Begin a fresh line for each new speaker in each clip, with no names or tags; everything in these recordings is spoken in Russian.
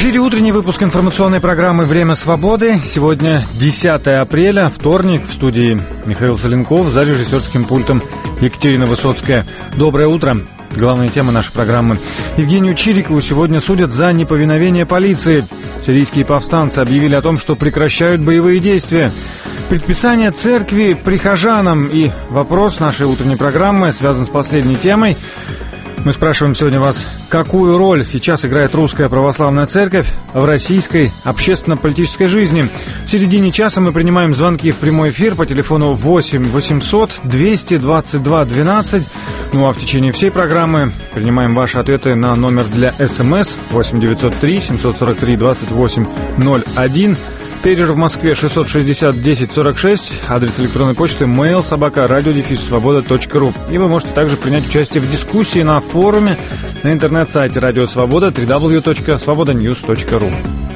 эфире утренний выпуск информационной программы «Время свободы». Сегодня 10 апреля, вторник. В студии Михаил Соленков, за режиссерским пультом Екатерина Высоцкая. Доброе утро. Главная тема нашей программы. Евгению Чирикову сегодня судят за неповиновение полиции. Сирийские повстанцы объявили о том, что прекращают боевые действия. Предписание церкви прихожанам. И вопрос нашей утренней программы связан с последней темой. Мы спрашиваем сегодня вас, какую роль сейчас играет Русская Православная Церковь в российской общественно-политической жизни. В середине часа мы принимаем звонки в прямой эфир по телефону 8 800 222 12. Ну а в течение всей программы принимаем ваши ответы на номер для СМС 8 903 743 28 01. Пейджер в Москве 660 10 46, адрес электронной почты mail@radio-svoboda.ru. И вы можете также принять участие в дискуссии на форуме на интернет-сайте Радио Свобода www.svobodanews.ru.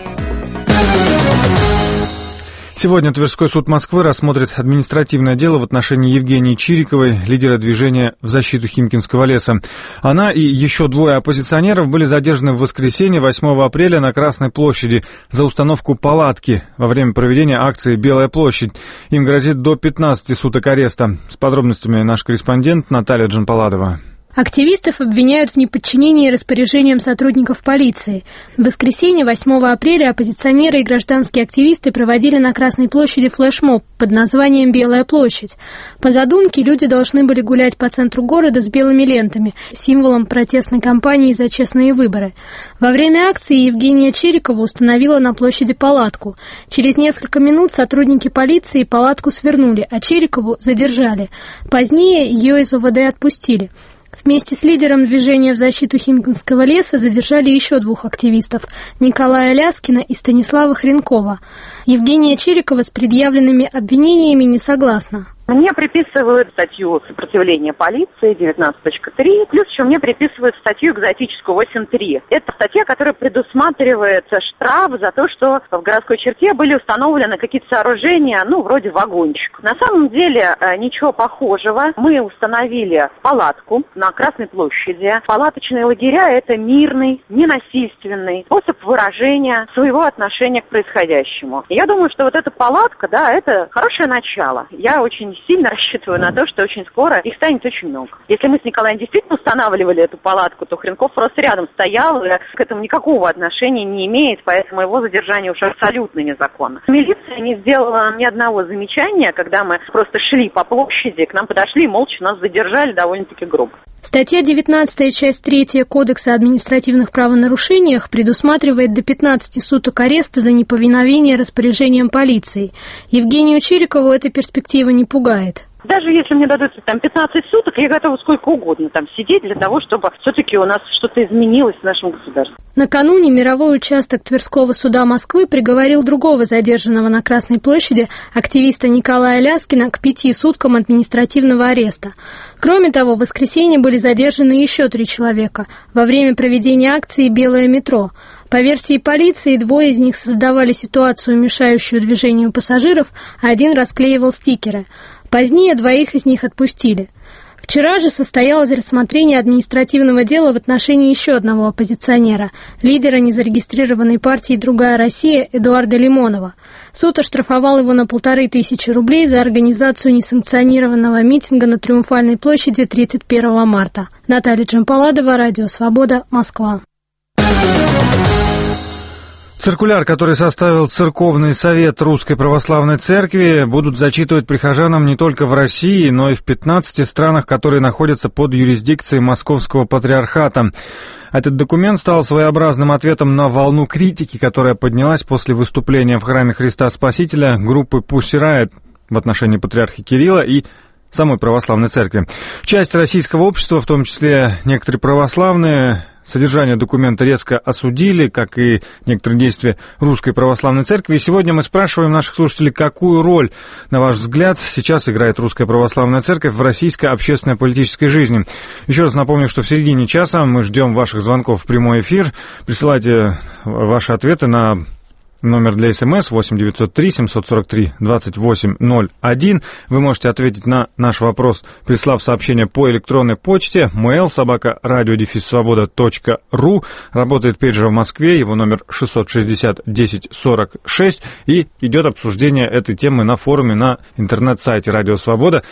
Сегодня Тверской суд Москвы рассмотрит административное дело в отношении Евгении Чириковой, лидера движения в защиту Химкинского леса. Она и еще двое оппозиционеров были задержаны в воскресенье 8 апреля на Красной площади за установку палатки во время проведения акции «Белая площадь». Им грозит до 15 суток ареста. С подробностями наш корреспондент Наталья Джампаладова.
Активистов обвиняют в неподчинении распоряжениям сотрудников полиции. В воскресенье 8 апреля оппозиционеры и гражданские активисты проводили на Красной площади флешмоб под названием «Белая площадь». По задумке, люди должны были гулять по центру города с белыми лентами, символом протестной кампании за честные выборы. Во время акции Евгения Чирикова установила на площади палатку. Через несколько минут сотрудники полиции палатку свернули, а Чирикову задержали. Позднее ее из ОВД отпустили. Вместе с лидером движения в защиту Химкинского леса задержали еще двух активистов – Николая Ляскина и Станислава Хренкова. Евгения Чирикова с предъявленными обвинениями не согласна.
Мне приписывают статью «Сопротивление полиции» 19.3, плюс еще мне приписывают статью экзотическую 8.3. Это статья, которая предусматривает штраф за то, что в городской черте были установлены какие-то сооружения, вроде вагончик. На самом деле ничего похожего. Мы установили палатку на Красной площади. Палаточные лагеря – это мирный, ненасильственный способ выражения своего отношения к происходящему. И я думаю, что вот эта палатка, это хорошее начало. Я очень сильно рассчитываю на то, что очень скоро их станет очень много. Если мы с Николаем действительно устанавливали эту палатку, то Хренков просто рядом стоял и к этому никакого отношения не имеет, поэтому его задержание уж абсолютно незаконно. Милиция не сделала ни одного замечания, когда мы просто шли по площади, к нам подошли и молча нас задержали довольно-таки грубо.
Статья 19, часть 3 Кодекса о административных правонарушениях предусматривает до 15 суток ареста за неповиновение распоряжениям полиции. Евгению Чирикову эта перспектива не пугает.
Даже если мне дадут 15 суток, я готова сколько угодно там сидеть для того, чтобы все-таки у нас что-то изменилось в нашем государстве.
Накануне мировой участок Тверского суда Москвы приговорил другого задержанного на Красной площади, активиста Николая Ляскина, к 5 суткам административного ареста. Кроме того, в воскресенье были задержаны еще 3 человека во время проведения акции «Белое метро». По версии полиции, 2 из них создавали ситуацию, мешающую движению пассажиров, а 1 расклеивал стикеры. Позднее 2 из них отпустили. Вчера же состоялось рассмотрение административного дела в отношении еще одного оппозиционера, лидера незарегистрированной партии «Другая Россия» Эдуарда Лимонова. Суд оштрафовал его на 1500 рублей за организацию несанкционированного митинга на Триумфальной площади 31 марта. Наталья Джампаладова, Радио Свобода, Москва.
Циркуляр, который составил Церковный совет Русской Православной Церкви, будут зачитывать прихожанам не только в России, но и в 15 странах, которые находятся под юрисдикцией Московского Патриархата. Этот документ стал своеобразным ответом на волну критики, которая поднялась после выступления в храме Христа Спасителя группы Pussy Riot в отношении патриарха Кирилла и самой православной церкви. Часть российского общества, в том числе некоторые православные, содержание документа резко осудили, как и некоторые действия Русской Православной Церкви. И сегодня мы спрашиваем наших слушателей, какую роль, на ваш взгляд, сейчас играет Русская Православная Церковь в российской общественно-политической жизни. Еще раз напомню, что в середине часа мы ждем ваших звонков в прямой эфир. Присылайте ваши ответы на Номер для СМС 8-903-743-28-01. Вы можете ответить на наш вопрос, прислав сообщение по электронной почте mail@radio-svoboda.ru. Работает пейджер в Москве, его номер 660-10-46. И идет обсуждение этой темы на форуме на интернет-сайте Радио Свобода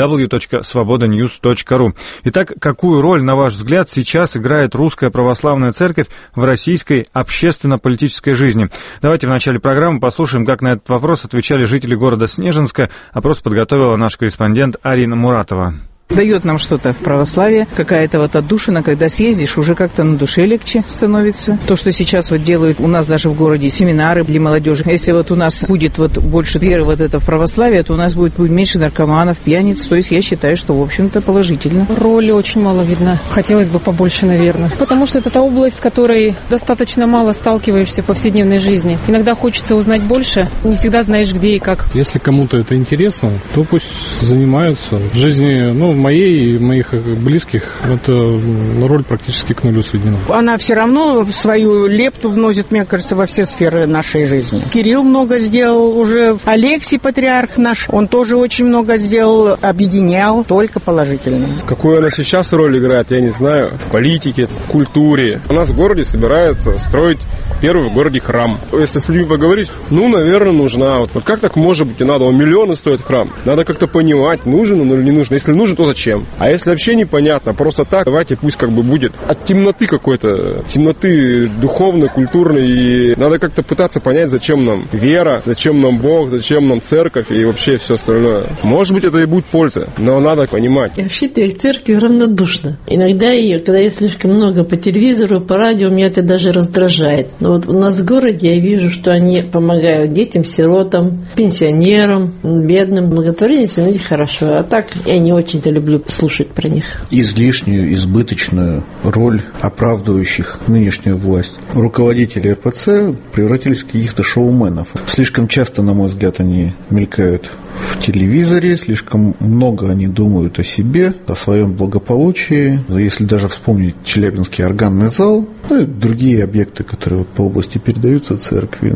www.svobodanews.ru. Итак, какую роль, на ваш взгляд, сейчас играет Русская Православная Церковь в российской общественно-политической жизни? Давайте в начале программы послушаем, как на этот вопрос отвечали жители города Снежинска. Опрос подготовила наш корреспондент Арина Муратова.
Дает нам что-то православие, какая-то вот отдушина, когда съездишь, уже как-то на душе легче становится. То, что сейчас вот делают у нас даже в городе семинары для молодежи. Если вот у нас будет вот больше веры вот это в православие, то у нас будет меньше наркоманов, пьяниц. То есть я считаю, что, в общем-то, положительно.
Роли очень мало видно. Хотелось бы побольше, наверное. Потому что это та область, с которой достаточно мало сталкиваешься в повседневной жизни. Иногда хочется узнать больше, не всегда знаешь, где и как.
Если кому-то это интересно, то пусть занимаются. В жизни, моей и моих близких эта роль практически к нулю сведена.
Она все равно свою лепту вносит, мне кажется, во все сферы нашей жизни. Кирилл много сделал уже, Алексий, патриарх наш, он тоже очень много сделал, объединял, только положительно.
Какую она сейчас роль играет, я не знаю. В политике, в культуре. У нас в городе собираются строить первый в городе храм. Если с людьми поговорить, наверное, нужна. Вот как так может быть и надо? Он миллионы стоит храм. Надо как-то понимать, нужен он или не нужен. Если нужен, то зачем? А если вообще непонятно, просто так, давайте пусть будет от темноты какой-то, темноты духовной, культурной, и надо как-то пытаться понять, зачем нам вера, зачем нам Бог, зачем нам церковь и вообще все остальное. Может быть, это и будет польза, но надо понимать.
Вообще-то я к церкви равнодушна. Иногда когда я слишком много по телевизору, по радио, меня это даже раздражает. Но вот у нас в городе я вижу, что они помогают детям, сиротам, пенсионерам, бедным. Благотворительность, это хорошо. А так я не очень-то люблю слушать про них.
Излишнюю, избыточную роль оправдывающих нынешнюю власть. Руководители РПЦ превратились в каких-то шоуменов. Слишком часто, на мой взгляд, они мелькают в телевизоре, слишком много они думают о себе, о своем благополучии. Если даже вспомнить Челябинский органный зал, и другие объекты, которые по области передаются церкви,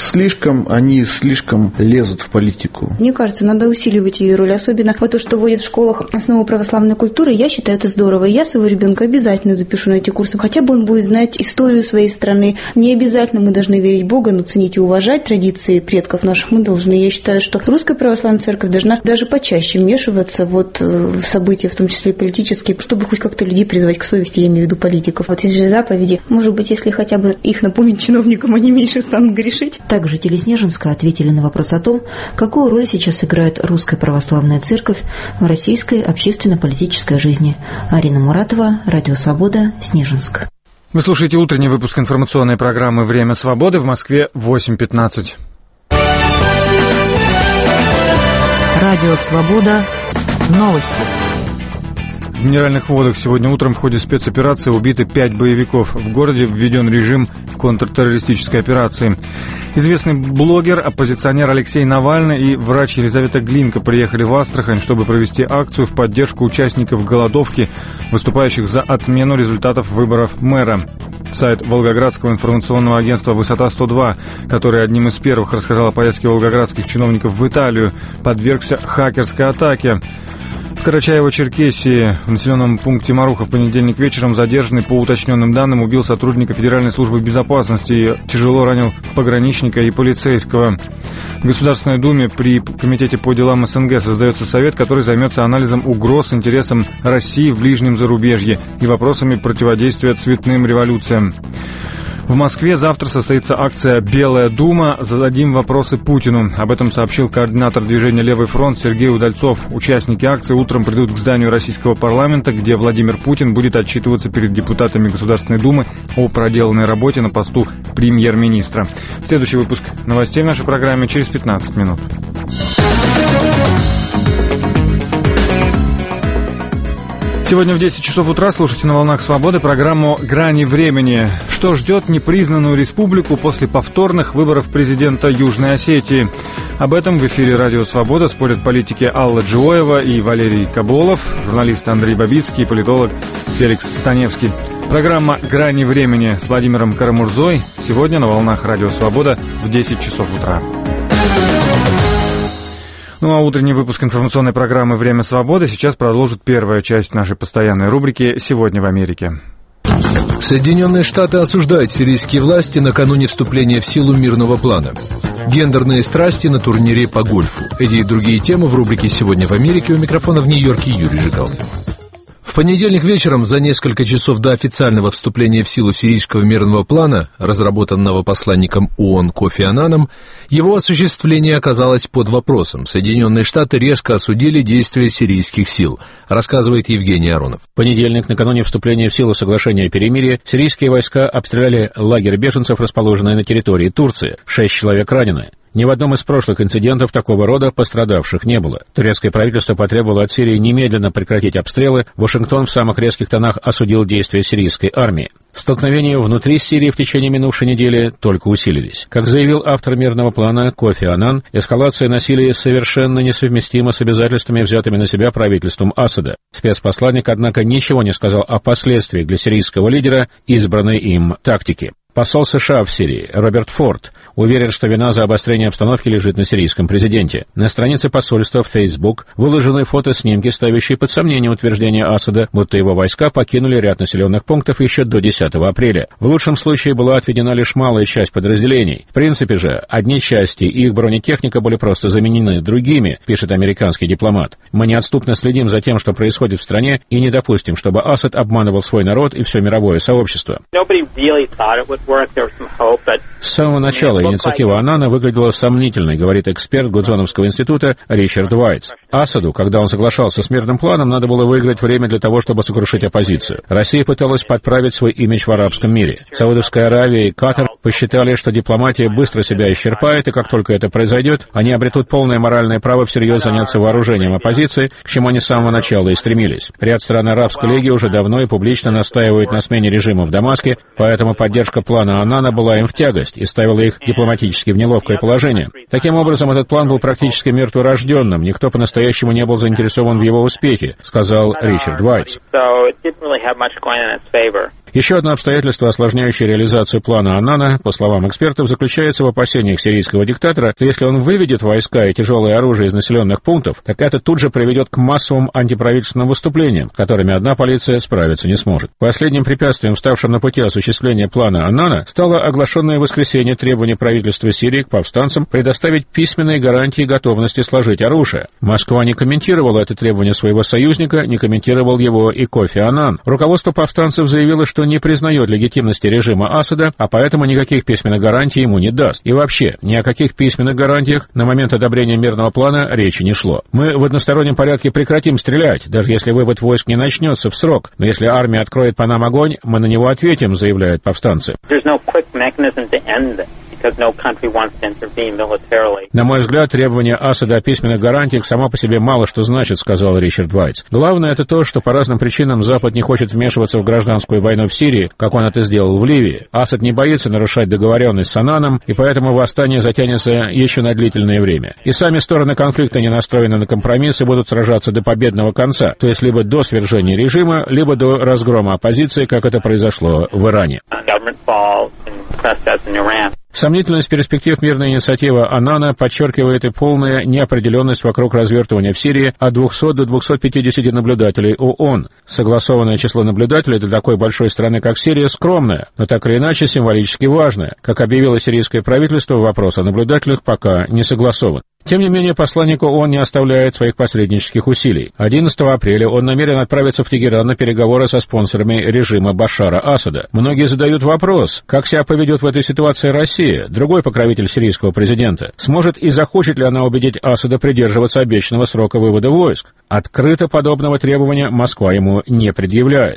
они слишком лезут в политику.
Мне кажется, надо усиливать ее роль, особенно то, что вводят в школах основу православной культуры. Я считаю, это здорово. Я своего ребенка обязательно запишу на эти курсы, хотя бы он будет знать историю своей страны. Не обязательно мы должны верить в Бога, но ценить и уважать традиции предков наших мы должны. Я считаю, что Русская Православная Церковь должна даже почаще вмешиваться в события, в том числе и политические, чтобы хоть как-то людей призвать к совести, я имею в виду политиков. Вот есть же заповеди. Может быть, если хотя бы их напомнить чиновникам, они меньше станут грешить.
Так жители Снежинска ответили на вопрос о том, какую роль сейчас играет Русская Православная Церковь в российской общественно-политической жизни. Арина Муратова, Радио Свобода, Снежинск.
Вы слушаете утренний выпуск информационной программы «Время свободы», в Москве 8:15.
Радио Свобода. Новости.
В Минеральных водах сегодня утром в ходе спецоперации убиты 5 боевиков. В городе введен режим контртеррористической операции. Известный блогер, оппозиционер Алексей Навальный и врач Елизавета Глинка приехали в Астрахань, чтобы провести акцию в поддержку участников голодовки, выступающих за отмену результатов выборов мэра. Сайт Волгоградского информационного агентства «Высота-102», который одним из первых рассказал о поездке волгоградских чиновников в Италию, подвергся хакерской атаке. В Карачаево-Черкесии, в населенном пункте Маруха, в понедельник вечером задержанный, по уточненным данным, убил сотрудника Федеральной службы безопасности и тяжело ранил пограничника и полицейского. В Государственной Думе при Комитете по делам СНГ создается совет, который займется анализом угроз интересам России в ближнем зарубежье и вопросами противодействия цветным революциям. В Москве завтра состоится акция «Белая дума. Зададим вопросы Путину». Об этом сообщил координатор движения «Левый фронт» Сергей Удальцов. Участники акции утром придут к зданию российского парламента, где Владимир Путин будет отчитываться перед депутатами Государственной Думы о проделанной работе на посту премьер-министра. Следующий выпуск новостей в нашей программе через 15 минут. Сегодня в 10 часов утра слушайте на «Волнах Свободы» программу «Грани времени». Что ждет непризнанную республику после повторных выборов президента Южной Осетии? Об этом в эфире «Радио Свобода» спорят политики Алла Джиоева и Валерий Каболов, журналисты Андрей Бабицкий и политолог Феликс Станевский. Программа «Грани времени» с Владимиром Карамурзой сегодня на волнах Радио Свобода в 10 часов утра. Ну а утренний выпуск информационной программы «Время свободы» сейчас продолжит первая часть нашей постоянной рубрики «Сегодня в Америке».
Соединенные Штаты осуждают сирийские власти накануне вступления в силу мирного плана. Гендерные страсти на турнире по гольфу. Эти и другие темы в рубрике «Сегодня в Америке». У микрофона в Нью-Йорке Юрий Жигал. В понедельник вечером, за несколько часов до официального вступления в силу сирийского мирного плана, разработанного посланником ООН Кофи Аннаном, его осуществление оказалось под вопросом. Соединенные Штаты резко осудили действия сирийских сил, рассказывает Евгений Аронов.
В понедельник, накануне вступления в силу соглашения о перемирии, сирийские войска обстреляли лагерь беженцев, расположенный на территории Турции. 6 человек ранены. Ни в одном из прошлых инцидентов такого рода пострадавших не было. Турецкое правительство потребовало от Сирии немедленно прекратить обстрелы. Вашингтон в самых резких тонах осудил действия сирийской армии. Столкновения внутри Сирии в течение минувшей недели только усилились. Как заявил автор мирного плана Кофи Аннан, эскалация насилия совершенно несовместима с обязательствами, взятыми на себя правительством Асада. Спецпосланник, однако, ничего не сказал о последствиях для сирийского лидера избранной им тактики. Посол США в Сирии Роберт Форд уверен, что вина за обострение обстановки лежит на сирийском президенте. На странице посольства в Facebook выложены фотоснимки, ставящие под сомнение утверждение Асада, будто его войска покинули ряд населенных пунктов еще до 10 апреля. В лучшем случае была отведена лишь малая часть подразделений. В принципе же, одни части и их бронетехника были просто заменены другими, пишет американский дипломат. Мы неотступно следим за тем, что происходит в стране, и не допустим, чтобы Асад обманывал свой народ и все мировое сообщество. С самого начала инициатива Аннана выглядела сомнительной, говорит эксперт Гудзоновского института Ричард Вайтс. Асаду, когда он соглашался с мирным планом, надо было выиграть время для того, чтобы сокрушить оппозицию. Россия пыталась подправить свой имидж в арабском мире. Саудовская Аравия и Катар посчитали, что дипломатия быстро себя исчерпает, и как только это произойдет, они обретут полное моральное право всерьез заняться вооружением оппозиции, к чему они с самого начала и стремились. Ряд стран Арабской лиги уже давно и публично настаивают на смене режима в Дамаске, поэтому поддержка плана Аннана была им в тягость и ставила их дипломатически в неловкое положение. Таким образом, этот план был практически мертворожденным, никто по-настоящему не был заинтересован в его успехе, сказал Ричард Вайтс. Еще одно обстоятельство, осложняющее реализацию плана Аннана, по словам экспертов, заключается в опасениях сирийского диктатора, что если он выведет войска и тяжелое оружие из населенных пунктов, так это тут же приведет к массовым антиправительственным выступлениям, с которыми одна полиция справиться не сможет. Последним препятствием, ставшим на пути осуществления плана Аннана, стало оглашенное в воскресенье требование правительства Сирии к повстанцам предоставить письменные гарантии готовности сложить оружие. Москва не комментировала это требование своего союзника, не комментировал его и Кофи Аннан. Руководство повстанцев заявило, что не признает легитимности режима Асада, а поэтому никаких письменных гарантий ему не даст. И вообще, ни о каких письменных гарантиях на момент одобрения мирного плана речи не шло. Мы в одностороннем порядке прекратим стрелять, даже если вывод войск не начнется в срок. Но если армия откроет по нам огонь, мы на него ответим, заявляют повстанцы. На мой взгляд, требование Асада о письменных гарантиях само по себе мало что значит, сказал Ричард Вайтс. Главное это то, что по разным причинам Запад не хочет вмешиваться в гражданскую войну в Сирии, как он это сделал в Ливии. Асад не боится нарушать договоренность с Аннаном, и поэтому восстание затянется еще на длительное время. И сами стороны конфликта не настроены на компромисс и будут сражаться до победного конца, то есть либо до свержения режима, либо до разгрома оппозиции, как это произошло в Иране. Сомнительность перспектив мирной инициативы Аннана подчеркивает и полная неопределенность вокруг развертывания в Сирии от 200 до 250 наблюдателей ООН. Согласованное число наблюдателей для такой большой страны, как Сирия, скромное, но так или иначе символически важное. Как объявило сирийское правительство, вопрос о наблюдателях пока не согласован. Тем не менее, посланник ООН не оставляет своих посреднических усилий. 11 апреля он намерен отправиться в Тегеран на переговоры со спонсорами режима Башара Асада. Многие задают вопрос, как себя поведет в этой ситуации Россия, другой покровитель сирийского президента. Сможет и захочет ли она убедить Асада придерживаться обещанного срока вывода войск? Открыто подобного требования Москва ему не предъявляет.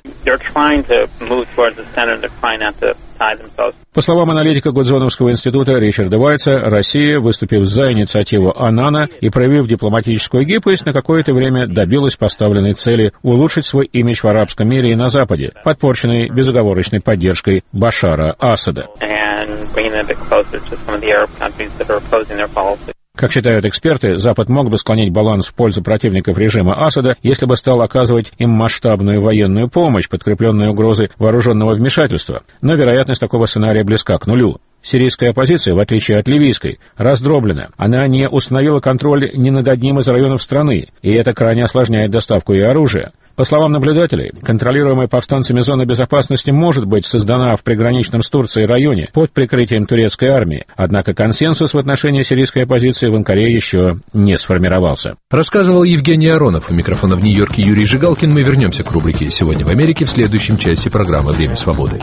По словам аналитика Гудзоновского института Ричарда Вайтса, Россия, выступив за инициативу Аннана и проявив дипломатическую гибкость, на какое-то время добилась поставленной цели улучшить свой имидж в арабском мире и на Западе, подпорченный безоговорочной поддержкой Башара Асада. Как считают эксперты, Запад мог бы склонить баланс в пользу противников режима Асада, если бы стал оказывать им масштабную военную помощь, подкрепленную угрозой вооруженного вмешательства. Но вероятность такого сценария близка к нулю. Сирийская оппозиция, в отличие от ливийской, раздроблена. Она не установила контроль ни над одним из районов страны, и это крайне осложняет доставку и оружия. По словам наблюдателей, контролируемая повстанцами зона безопасности может быть создана в приграничном с Турцией районе под прикрытием турецкой армии, однако консенсус в отношении сирийской оппозиции в Анкаре еще не сформировался.
Рассказывал Евгений Аронов. У микрофона в Нью-Йорке Юрий Жигалкин. Мы вернемся к рубрике «Сегодня в Америке» в следующем части программы «Время свободы».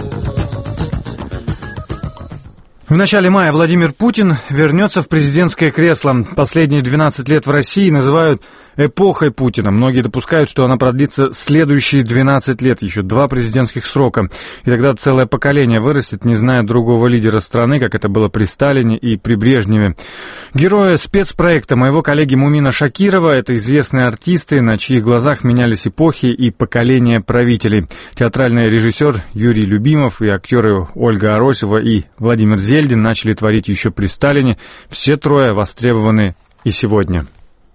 В начале мая Владимир Путин вернется в президентское кресло. Последние 12 лет в России называют эпохой Путина. Многие допускают, что она продлится следующие 12 лет, еще 2 президентских срока. И тогда целое поколение вырастет, не зная другого лидера страны, как это было при Сталине и при Брежневе. Герои спецпроекта моего коллеги Мумина Шакирова — это известные артисты, на чьих глазах менялись эпохи и поколения правителей. Театральный режиссер Юрий Любимов и актеры Ольга Аросева и Владимир Зельдин начали творить еще при Сталине. Все трое востребованы и сегодня.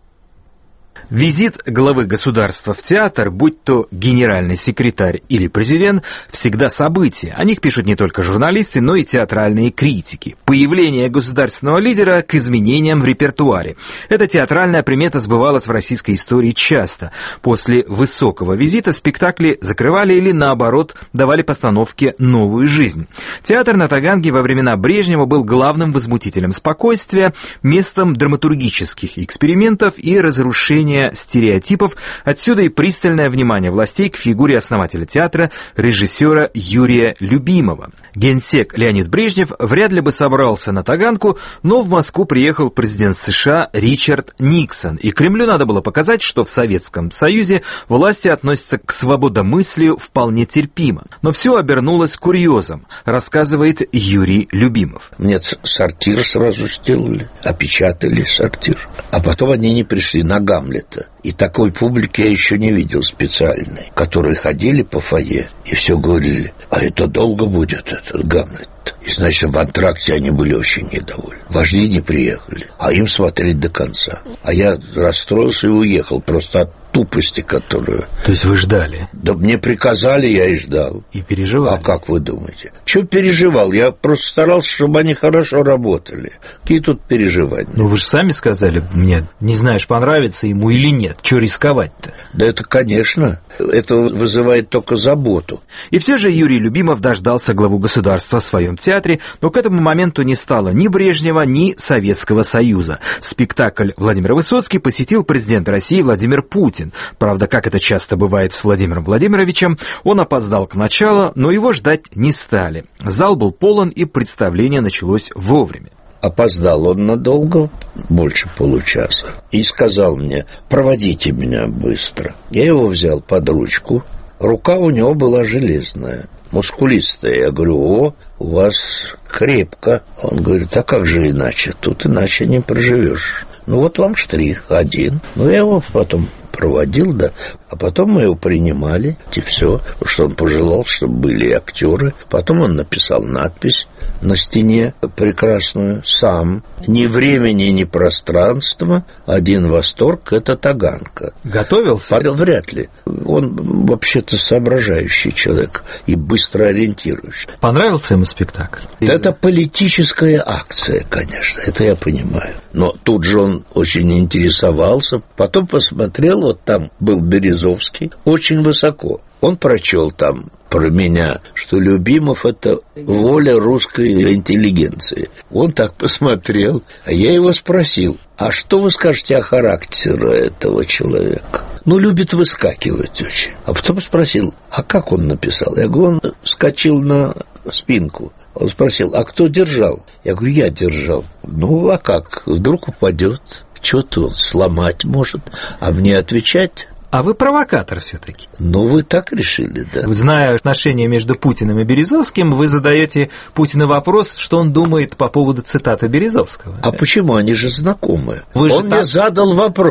Визит главы государства в театр, будь то генеральный секретарь или президент, всегда событие. О них пишут не только журналисты, но и театральные критики. Появление государственного лидера к изменениям в репертуаре. Эта театральная примета сбывалась в российской истории часто. После высокого визита спектакли закрывали или, наоборот, давали постановке новую жизнь. Театр на Таганке во времена Брежнева был главным возмутителем спокойствия, местом драматургических экспериментов и разрушения стереотипов, отсюда и пристальное внимание властей к фигуре основателя театра, режиссера Юрия Любимова. Генсек Леонид Брежнев вряд ли бы собрался на Таганку, но в Москву приехал президент США Ричард Никсон, и Кремлю надо было показать, что в Советском Союзе власти относятся к свободомыслию вполне терпимо. Но все обернулось курьезом, рассказывает Юрий Любимов.
Мне сортир сразу сделали, опечатали сортир, а потом они не пришли на Гамлета. И такой публики я еще не видел специальной, которые ходили по фойе и все говорили: а это долго будет, этот Гамлет. И, значит, в антракте они были очень недовольны. Вожди не приехали, а им смотреть до конца. А я расстроился и уехал просто от тупости, которую...
То есть вы ждали?
Да мне приказали, я и ждал.
И переживал?
А как вы думаете? Что переживал? Я просто старался, чтобы они хорошо работали. Какие тут переживания?
Ну вы же сами сказали мне, не знаешь, понравится ему или нет. Чего рисковать-то?
Да это, конечно. Это вызывает только заботу.
И все же Юрий Любимов дождался главу государства в своем театре, но к этому моменту не стало ни Брежнева, ни Советского Союза. Спектакль Владимир Высоцкий посетил президент России Владимир Путин. Правда, как это часто бывает с Владимиром Владимировичем, он опоздал к началу, но его ждать не стали. Зал был полон, и представление началось вовремя.
Опоздал он надолго, больше получаса, и сказал мне: проводите меня быстро. Я его взял под ручку, рука у него была железная, мускулистая. Я говорю: о, у вас крепко. Он говорит: а как же иначе, тут иначе не проживешь. Ну вот вам штрих один. Ну я его потом проводил, да. А потом мы его принимали, и все, что он пожелал, чтобы были актеры. Потом он написал надпись на стене прекрасную сам. Ни времени, ни пространства, один восторг — это Таганка.
Готовился?
Вряд ли. Он вообще-то соображающий человек и быстро ориентирующий.
Понравился ему спектакль?
Это политическая акция, конечно, это я понимаю. Но тут же он очень интересовался. Потом посмотрел, вот там был Березовский, очень высоко. Он прочел там про меня, что Любимов — это воля русской интеллигенции. Он так посмотрел, а я его спросил: а что вы скажете о характере этого человека? Ну, любит выскакивать очень. А потом спросил: а как он написал? Я говорю: он вскочил на спинку. Он спросил: а кто держал? Я говорю: я держал. Ну, а как? Вдруг упадет? Что-то он сломать может, а мне отвечать?
А вы провокатор все-таки.
Ну, вы так решили, да.
Зная отношения между Путиным и Березовским, вы задаете Путину вопрос, что он думает по поводу цитаты Березовского.
А почему? Они же знакомы. Он мне задал вопрос: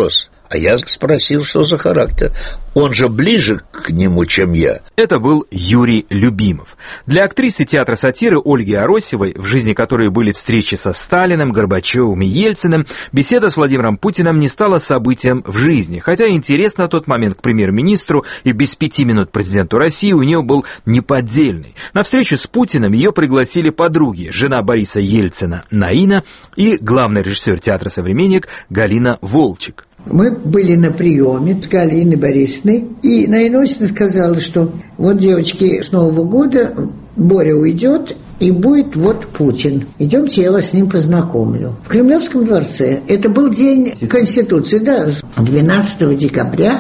А я спросил, что за характер. Он же ближе к нему, чем я.
Это был Юрий Любимов. Для актрисы театра сатиры Ольги Аросевой, в жизни которой были встречи со Сталиным, Горбачевым и Ельциным, беседа с Владимиром Путиным не стала событием в жизни. Хотя интерес на тот момент к премьер-министру и без 5 минут президенту России у нее был неподдельный. На встречу с Путиным ее пригласили подруги, жена Бориса Ельцина Наина и главный режиссер театра «Современник» Галина Волчек.
Мы были на приеме с Галиной Борисовной, и Наина Осиповна сказала, что вот, девочки, с Нового года Боря уйдет, и будет вот Путин. Идемте, я вас с ним познакомлю. В Кремлевском дворце. Это был день Конституции, да, 12 декабря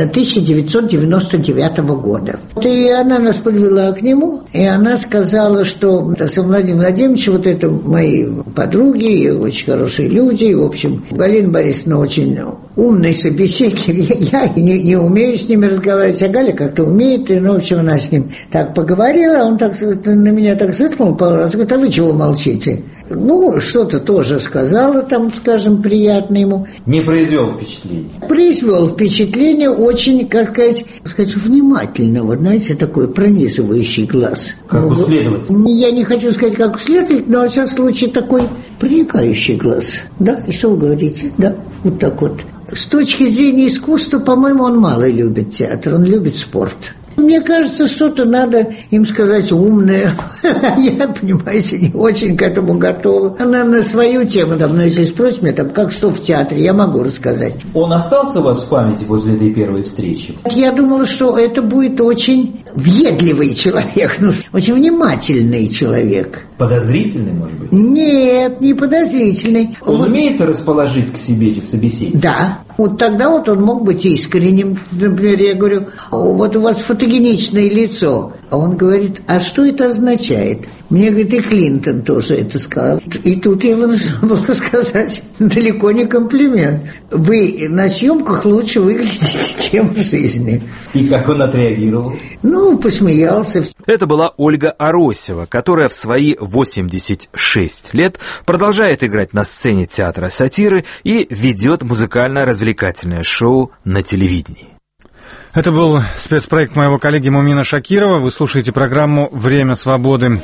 1999 года. И она нас подвела к нему, и она сказала, что Владимир Владимирович, вот это мои подруги, и очень хорошие люди, и, в общем, Галина Борисовна очень умный собеседник. Я не умею с ними разговаривать, а Галя как-то умеет, и, ну, в общем, она с ним так поговорила, он так на меня так зыркнул пару раз, говорит, а вы чего молчите? Ну, что-то тоже сказала там, скажем, приятно ему. Не произвел впечатление? Произвел впечатление очень, как сказать, внимательного, знаете, такой пронизывающий глаз. Как у следователя? Я не хочу сказать, как у следователя, но, во всяком случае, такой проникающий глаз. Да, и что вы говорите? Да, вот так вот. С точки зрения искусства, по-моему, он мало любит театр, он любит спорт. Мне кажется, что-то надо им сказать умное. Я, понимаете, не очень к этому готова. Она на свою тему, там, но если спросит меня, там, как что в театре, я могу рассказать.
Он остался у вас в памяти после этой первой встречи?
Я думала, что это будет очень въедливый человек, ну, очень внимательный человек.
Подозрительный, может быть?
Нет, не подозрительный.
Он умеет расположить к себе собеседника?
Да. Вот тогда вот он мог быть искренним. Например, я говорю, вот у вас фотогеничное лицо. А он говорит, а что это означает? Мне, говорит, и Клинтон тоже это сказал. И тут я вынуждена была сказать, далеко не комплимент. Вы на съемках лучше выглядите, чем в жизни.
И как он отреагировал?
Ну, посмеялся.
Это была Ольга Аросева, которая в свои 86 лет продолжает играть на сцене театра сатиры и ведет музыкально-развлекательное шоу на телевидении.
Это был спецпроект моего коллеги Мумина Шакирова. Вы слушаете программу «Время свободы».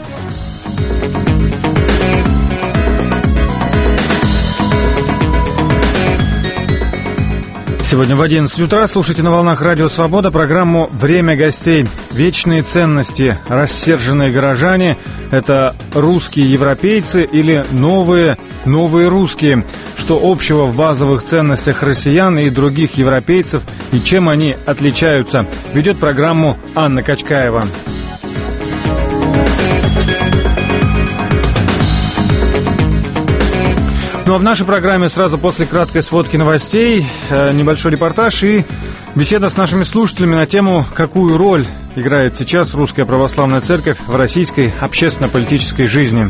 Сегодня в 11 утра слушайте на волнах Радио Свобода программу «Время гостей». Вечные ценности, рассерженные горожане – это русские европейцы или новые русские? Что общего в базовых ценностях россиян и других европейцев и чем они отличаются? Ведет программу Анна Качкаева. Ну а в нашей программе сразу после краткой сводки новостей небольшой репортаж и беседа с нашими слушателями на тему, какую роль играет сейчас Русская Православная Церковь в российской общественно-политической жизни.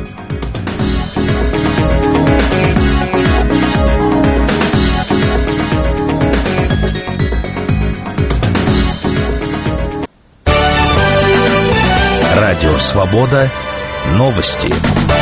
Радио Свобода. Новости.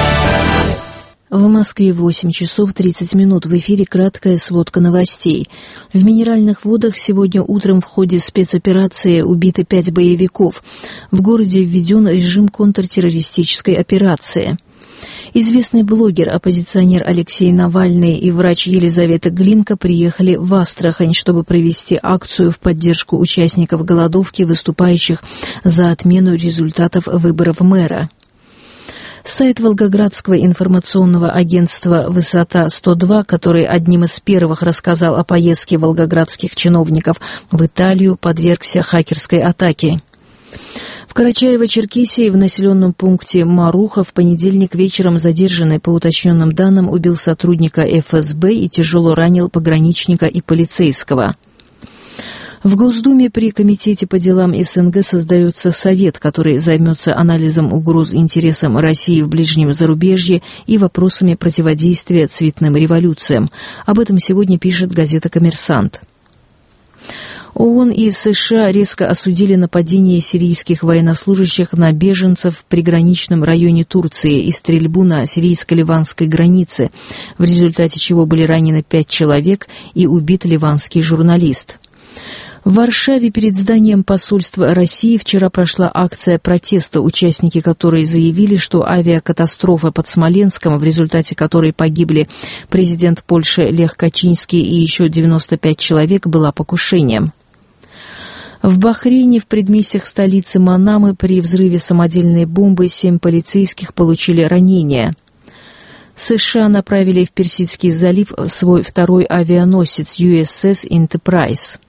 В Москве 8 часов 30 минут. В эфире краткая сводка новостей. В Минеральных водах сегодня утром в ходе спецоперации убиты 5 боевиков. В городе введен режим контртеррористической операции. Известный блогер, оппозиционер Алексей Навальный и врач Елизавета Глинка приехали в Астрахань, чтобы провести акцию в поддержку участников голодовки, выступающих за отмену результатов выборов мэра. Сайт Волгоградского информационного агентства «Высота-102», который одним из первых рассказал о поездке волгоградских чиновников в Италию, подвергся хакерской атаке. В Карачаево-Черкесии в населенном пункте Маруха в понедельник вечером задержанный, по уточненным данным, убил сотрудника ФСБ и тяжело ранил пограничника и полицейского. В Госдуме при Комитете по делам СНГ создается совет, который займется анализом угроз интересам России в ближнем зарубежье и вопросами противодействия цветным революциям. Об этом сегодня пишет газета «Коммерсант». ООН и США резко осудили нападение сирийских военнослужащих на беженцев в приграничном районе Турции и стрельбу на сирийско-ливанской границе, в результате чего были ранены 5 человек и убит ливанский журналист. В Варшаве перед зданием посольства России вчера прошла акция протеста, участники которой заявили, что авиакатастрофа под Смоленском, в результате которой погибли президент Польши Лех Качинский и еще 95 человек, была покушением. В Бахрейне, в предместьях столицы Манамы, при взрыве самодельной бомбы 7 полицейских получили ранения. США направили в Персидский залив свой второй авианосец USS Enterprise.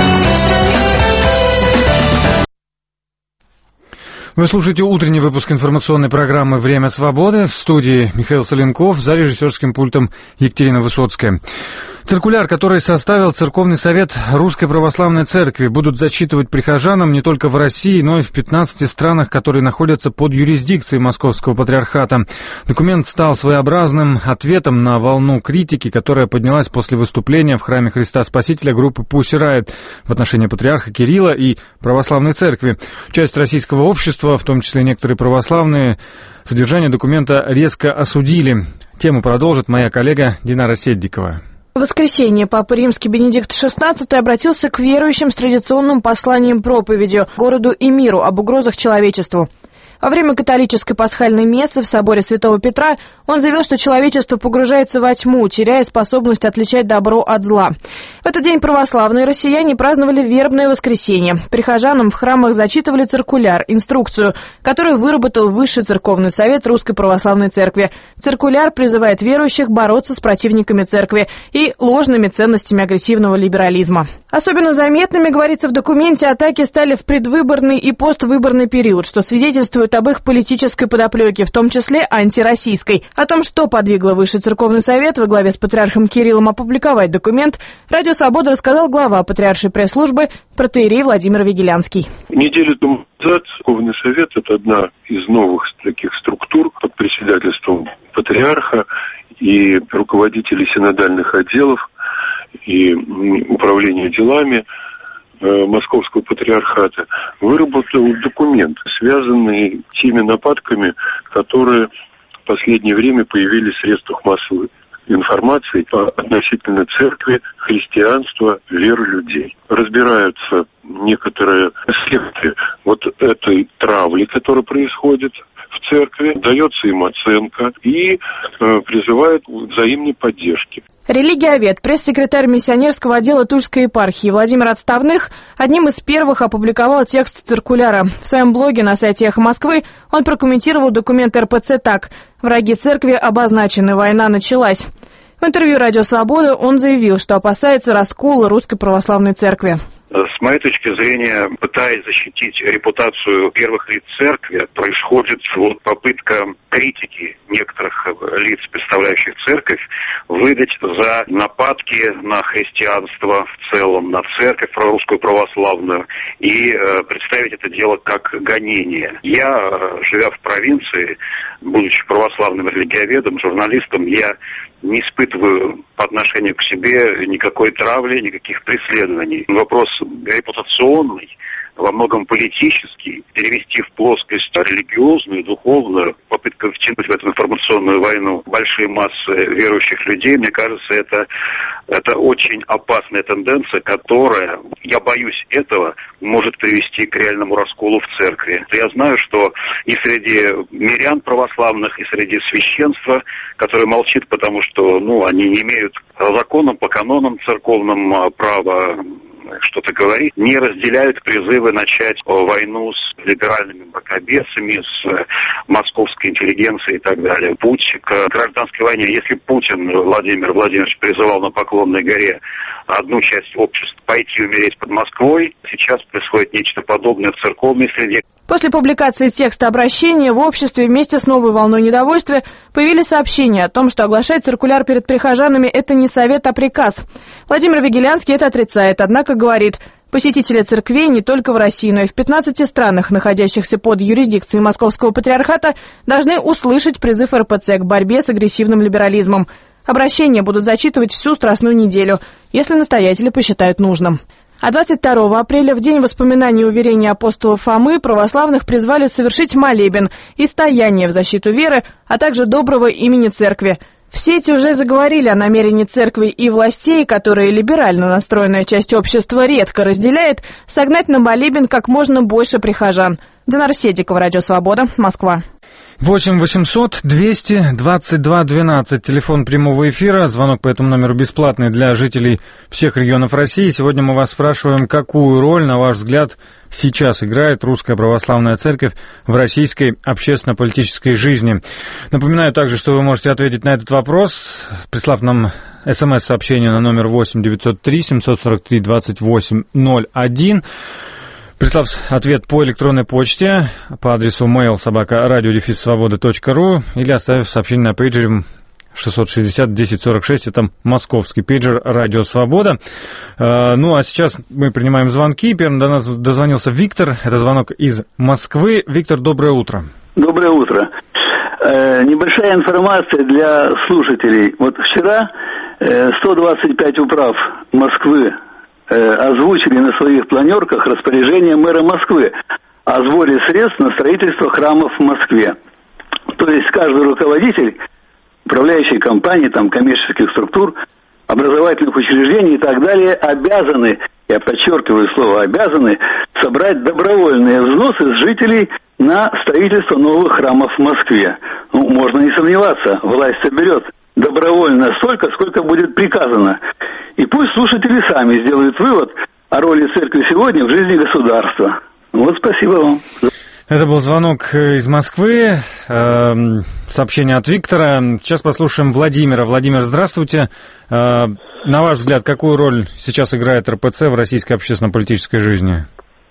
Вы слушаете утренний выпуск информационной программы «Время свободы». В студии Михаил Соленков, за режиссерским пультом Екатерина Высоцкая. Циркуляр, который составил Церковный совет Русской Православной Церкви, будут зачитывать прихожанам не только в России, но и в 15 странах, которые находятся под юрисдикцией Московского Патриархата. Документ стал своеобразным ответом на волну критики, которая поднялась после выступления в Храме Христа Спасителя группы Pussy Riot в отношении патриарха Кирилла и Православной Церкви. Часть российского общества, в том числе некоторые православные, содержание документа резко осудили. Тему продолжит моя коллега Динара Седдикова.
В воскресенье Папа Римский Бенедикт XVI обратился к верующим с традиционным посланием-проповедью городу и миру об угрозах человечеству. Во время католической пасхальной мессы в соборе Святого Петра он заявил, что человечество погружается во тьму, теряя способность отличать добро от зла. В этот день православные россияне праздновали вербное воскресенье. Прихожанам в храмах зачитывали циркуляр, инструкцию, которую выработал Высший церковный совет Русской Православной Церкви. Циркуляр призывает верующих бороться с противниками церкви и ложными ценностями агрессивного либерализма. Особенно заметными, говорится в документе, атаки стали в предвыборный и поствыборный период, что свидетельствует об их политической подоплеке, в том числе антироссийской. О том, что подвигло Высший церковный совет во главе с патриархом Кириллом опубликовать документ, Радио Свобода рассказал глава патриаршей пресс-службы протоиерей Владимир Вигелянский.
Неделю тому назад Церковный совет – это одна из новых таких структур под председательством патриарха и руководителей синодальных отделов и управления делами Московского патриархата выработал документ, связанный теми нападками, которые в последнее время появились в средствах массовой информации относительно церкви, христианства, веры людей. Разбираются некоторые аспекты вот этой травли, которая происходит в церкви, дается им оценка и призывает к взаимной поддержке.
Религиовед, пресс-секретарь миссионерского отдела Тульской епархии Владимир Отставных одним из первых опубликовал текст циркуляра. В своем блоге на сайте «Эхо Москвы» он прокомментировал документ РПЦ так: «Враги церкви обозначены, война началась». В интервью «Радио Свобода» он заявил, что опасается раскола Русской Православной Церкви.
С моей точки зрения, пытаясь защитить репутацию первых лиц церкви, происходит попытка критики некоторых лиц, представляющих церковь, выдать за нападки на христианство в целом, на церковь русскую православную и представить это дело как гонение. Я, живя в провинции, будучи православным религиоведом, журналистом, я не испытываю по отношению к себе никакой травли, никаких преследований. Вопрос репутационный, во многом политический, перевести в плоскость религиозную, духовную, попытка втянуть в эту информационную войну большие массы верующих людей, мне кажется, это очень опасная тенденция, которая, я боюсь этого, может привести к реальному расколу в церкви. Я знаю, что и среди мирян православных, и среди священства, которое молчит, потому что они не имеют законом, по канонам церковным права что-то говорить, не разделяют призывы начать войну с либеральными мракобесами, с московской интеллигенцией и так далее. Путь к гражданской войне. Если Путин Владимир Владимирович призывал на Поклонной горе одну часть общества пойти умереть под Москвой, сейчас происходит нечто подобное в церковной среде.
После публикации текста обращения в обществе вместе с новой волной недовольствия появились сообщения о том, что оглашать циркуляр перед прихожанами – это не совет, а приказ. Владимир Вигелянский это отрицает, однако говорит, посетители церквей не только в России, но и в 15 странах, находящихся под юрисдикцией Московского Патриархата, должны услышать призыв РПЦ к борьбе с агрессивным либерализмом. Обращения будут зачитывать всю Страстную неделю, если настоятели посчитают нужным. А 22 апреля, в день воспоминаний и уверения апостола Фомы, православных призвали совершить молебен и стояние в защиту веры, а также доброго имени церкви. В сети уже заговорили о намерении церкви и властей, которые либерально настроенная часть общества редко разделяет, согнать на молебен как можно больше прихожан. Динара Седикова, Радио Свобода, Москва.
8 800 222 12, телефон прямого эфира, звонок по этому номеру бесплатный для жителей всех регионов России. Сегодня мы вас спрашиваем, какую роль, на ваш взгляд, сейчас играет Русская Православная Церковь в российской общественно-политической жизни. Напоминаю также, что вы можете ответить на этот вопрос, прислав нам СМС-сообщение на номер 8 903 743 28 01. Прислав ответ по электронной почте по адресу mail@radio-svoboda.ru или оставив сообщение на пейджере 660 1046, это московский пейджер «Радио Свобода». Ну, а сейчас мы принимаем звонки. Первым до нас дозвонился Виктор, это звонок из Москвы. Виктор, доброе утро.
Доброе утро. Небольшая информация для слушателей. Вот вчера 125 управ Москвы озвучили на своих планерках распоряжение мэра Москвы о сборе средств на строительство храмов в Москве. То есть каждый руководитель управляющей компании, там, коммерческих структур, образовательных учреждений и так далее обязаны, я подчеркиваю слово обязаны, собрать добровольные взносы с жителей на строительство новых храмов в Москве. Ну, можно не сомневаться, власть соберет добровольно столько, сколько будет приказано. И пусть слушатели сами сделают вывод о роли церкви сегодня в жизни государства. Вот, спасибо вам.
Это был звонок из Москвы, сообщение от Виктора. Сейчас послушаем Владимира. Владимир, здравствуйте. На ваш взгляд, какую роль сейчас играет РПЦ в российской общественно-политической жизни?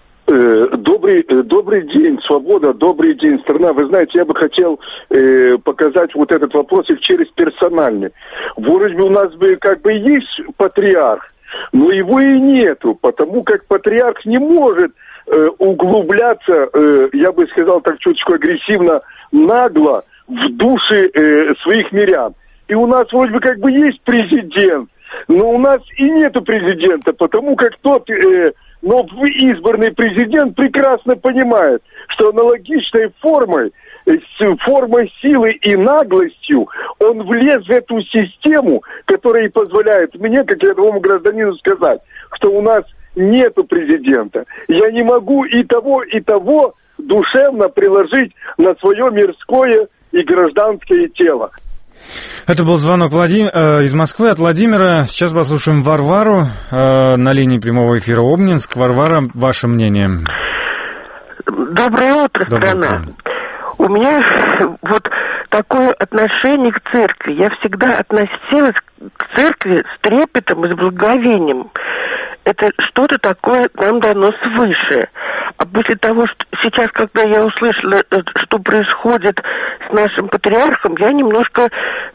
Добрый день, Свобода, добрый день, страна. Вы знаете, я бы хотел показать вот этот вопрос и через персональный. Вроде бы у нас бы как бы есть патриарх, но его и нету, потому как патриарх не может углубляться, я бы сказал так чуточку агрессивно, нагло в души своих мирян. И у нас вроде бы как бы есть президент, но у нас и нету президента, потому как тот избранный президент прекрасно понимает, что аналогичной формой силы и наглостью он влез в эту систему, которая и позволяет мне, как рядовому гражданину, сказать, что у нас нету президента. Я не могу и того душевно приложить на свое мирское и гражданское тело.
Это был звонок из Москвы от Владимира. Сейчас послушаем Варвару на линии прямого эфира Обнинск. Варвара, ваше мнение?
Доброе утро, страна. У меня вот такое отношение к церкви. Я всегда относилась к церкви с трепетом и с благоговением. Это что-то такое нам дано свыше. А после того, что сейчас, когда я услышала, что происходит с нашим патриархом, я немножко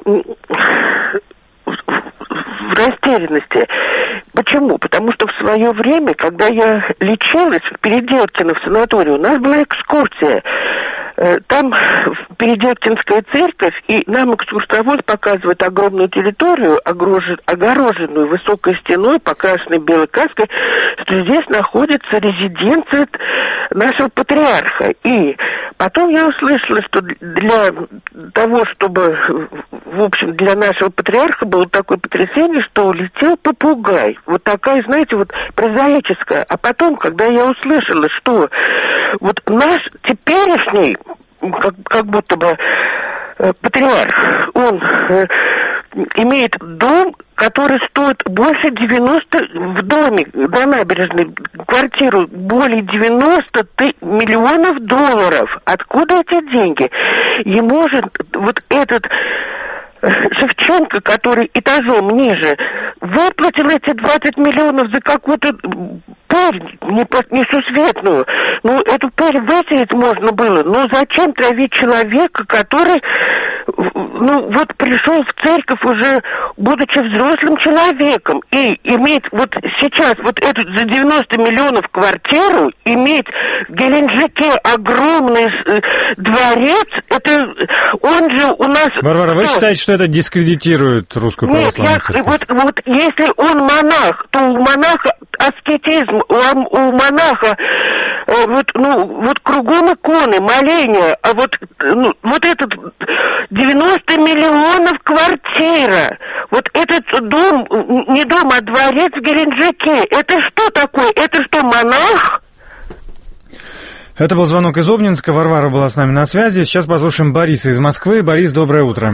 в растерянности. Почему? Потому что в свое время, когда я лечилась в Переделкино в санатории, у нас была экскурсия. Там Переделкинская церковь, и нам экскурсовод показывает огромную территорию, огороженную высокой стеной, покрашенной белой краской, что здесь находится резиденция нашего патриарха. И потом я услышала, что для того, чтобы, в общем, для нашего патриарха было такое потрясение, что улетел попугай. Вот такая, знаете, вот прозаическая. А потом, когда я услышала, что вот наш теперешний, как будто бы патриарх, он имеет дом, который стоит больше 90 в доме до набережной, квартиру более 90 миллионов долларов. Откуда эти деньги? Ему же вот этот Шевченко, который этажом ниже, выплатил эти 20 миллионов за какую-то пыль несусветную. Ну, эту пыль вытереть можно было, но зачем травить человека, который ну, вот пришел в церковь уже, будучи взрослым человеком, и иметь вот сейчас вот эту за 90 миллионов квартиру, иметь в Геленджике огромный дворец, это он же у нас...
Варвара, вы считаете, что это дискредитирует русскую православную церковь?
Вот если он монах, то у монаха аскетизм, у монаха вот кругом иконы, моления, а вот этот 90 миллионов квартира, вот этот дом, не дом, а дворец в Геленджике, это что такое? Это что, монах?
Это был звонок из Обнинска. Варвара была с нами на связи. Сейчас послушаем Бориса из Москвы. Борис, доброе утро.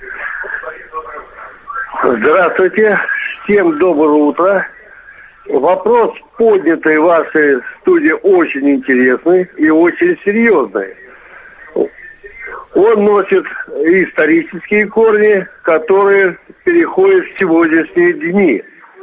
Здравствуйте. Всем доброе утро. Вопрос, поднятый в вашей студии, очень интересный и очень серьезный. Он носит исторические корни, которые переходят в сегодняшние дни.